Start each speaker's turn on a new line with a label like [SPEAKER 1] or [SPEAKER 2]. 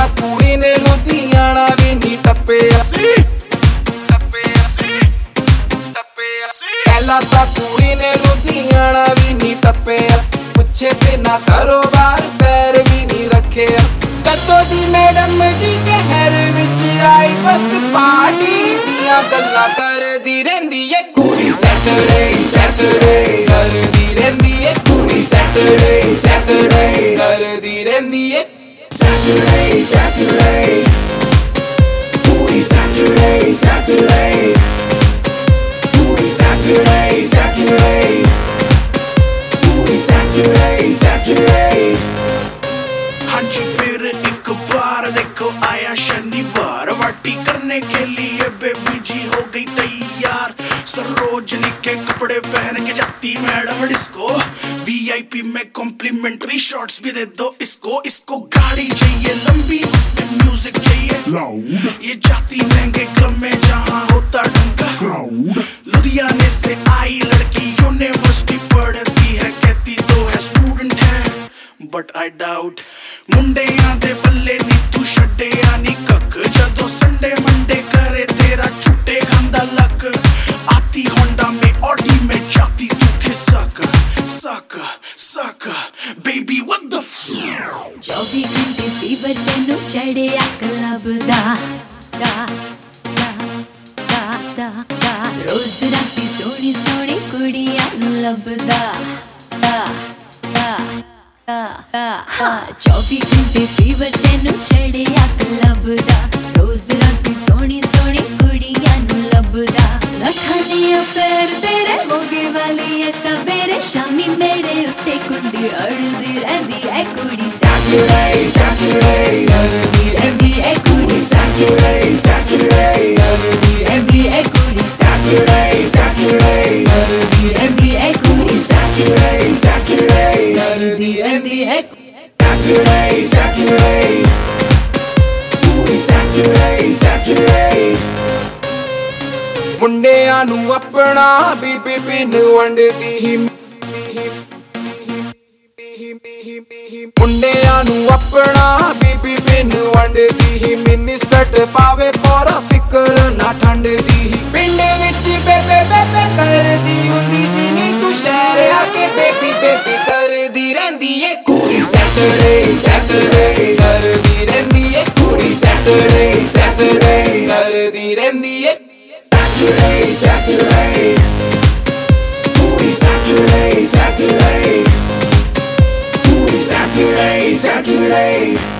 [SPEAKER 1] ਤਾਂ ਕੁੜੀ ਨੇ ਲੁਧਿਆਣਾ ਵੀ ਨਹੀਂ ਟੱਪਿਆ ਸੀ ਪਹਿਲਾਂ ਤਾਂ ਕੁੜੀ ਨੇ ਲੁਧਿਆਣਾ ਵੀ ਨਹੀਂ ਟੱਪਿਆ ਪੁੱਛੇ ਬਿਨਾ ਕਾਰੋਬਾਰ ਪੈਰ ਵੀ ਨਹੀਂ ਰੱਖਿਆ ਕਦੋਂ ਦੀ ਮੈਡਮ ਜੀ ਸ਼ਹਿਰ ਵਿੱਚ ਆਈ ਬਸ ਪਾਰਟੀ ਦੀਆਂ ਗੱਲਾਂ ਕਰਦੀ ਰਹਿੰਦੀ ਏ ਕੁੜੀ ਸੈਟਰਡੇ ਸੈਟਰਡੇ ਕਰਦੀ ਰਹਿੰਦੀ ਏ ਕੁੜੀ ਸੈਟਰਡੇ ਸੈਟਰਡੇ ਕਰਦੀ ਰਹਿੰਦੀ ਏ ਸੈਟਰਡੇ ਸੈਟਰਡੇ ਕੁੜੀ ਸੈਟਰਡੇ ਸੈਟਰਡੇ ਕੁੜੀ ਸੈਟਰਡੇ ਸੈਟਰਡੇ ਕੁੜੀ ਸੈਟਰਡੇ ਸੈਟਰਡੇ
[SPEAKER 2] हाजी फिर एक बार देखो आया शनिवार पार्टी करने के लिए बेबी जी हो गई तैयार सरोजनी के कपड़े पहन के जाती मैडम डिस्को वीआईपी में कॉम्प्लीमेंट्री शॉट्स भी दे दो इसको गाड़ी चाहिए लंबी उसमें म्यूजिक चाहिए लाउड ये जाती महंगे क्लब में जहाँ होता ढंका क्राउड लुधियाने से आई लड़की यूनिवर्सिटी पढ़ती है कहती तो है स्टूडेंट है बट आई डाउट मुंडियां दे बल्ले नी तू छड्डिया नी कक जदों संडे मंडे करे तेरा छुट्टे खांदा लक आती होंडा में ऑडी में जाती तू खिसक सक सक बेबी व्हाट द
[SPEAKER 3] 24 घंटे फीवर तेनू चढ़िया क्लब दा दा दा दा दा रोज राती सोनी सोनी कुड़ियां नू लभदा दा दा 24 घंटे फीवर तेनू चढ़िया क्लब दा रोज राती सोनी सोनी कुड़ियां नू लभदा रखनी अफेयर तेरे मोगे वाली है सवेरे शामी मेरे उत्ते कुंडी अड़दी रहंदी है कुड़ी सैटरडे सैटरडे करदी रहंदी है कुड़ी सैटरडे सैटरडे करदी रहंदी है कुड़ी सैटरडे सैटरडे करदी रहंदी है कुड़ी सैटरडे सैटरडे करदी रहंदी है
[SPEAKER 1] Saturday, Saturday, puri Saturday, Saturday. ਮੁੰਡਿਆਂ ਨੂੰ ਆਪਣਾ ਬੀਬੀ ਪਿੰਨ ਵੰਡਦੀ ਹੀ ਮੁੰਡਿਆਂ ਨੂੰ ਆਪਣਾ ਬੀਬੀ ਪਿੰਨ ਵੰਡਦੀ ਹੀ ਮਿਨਿਸਟਰ ਪਾਵੇ ਪਰ ਫਿਕਰ ਨਾ ਠੰਡਦੀ ਹੀ ਪਿੰਡ ਵਿੱਚ ਬੇਬੇ ਬੇਬੇ ਕਰਦੀ ਹੁੰਦੀ ਸੀ ਨੀ ਤੂੰ ਸ਼ਹਿਰ ਆ ਕੇ ਬੇਬੀ ਬੇਬੀ ਕਰਦੀ ਰਹਿੰਦੀ ਏ ਕੁੜੀ ਸੈਟਰਡੇ ਸੈਟਰਡੇ ਕਰਦੀ ਰਹਿੰਦੀ ਏ ਕੁੜੀ ਸੈਟਰਡੇ ਸੈਟਰਡੇ ਕਰਦੀ ਰਹਿੰਦੀ ਏ Saturday, Saturday, puri Saturday, Saturday, puri Saturday, Saturday.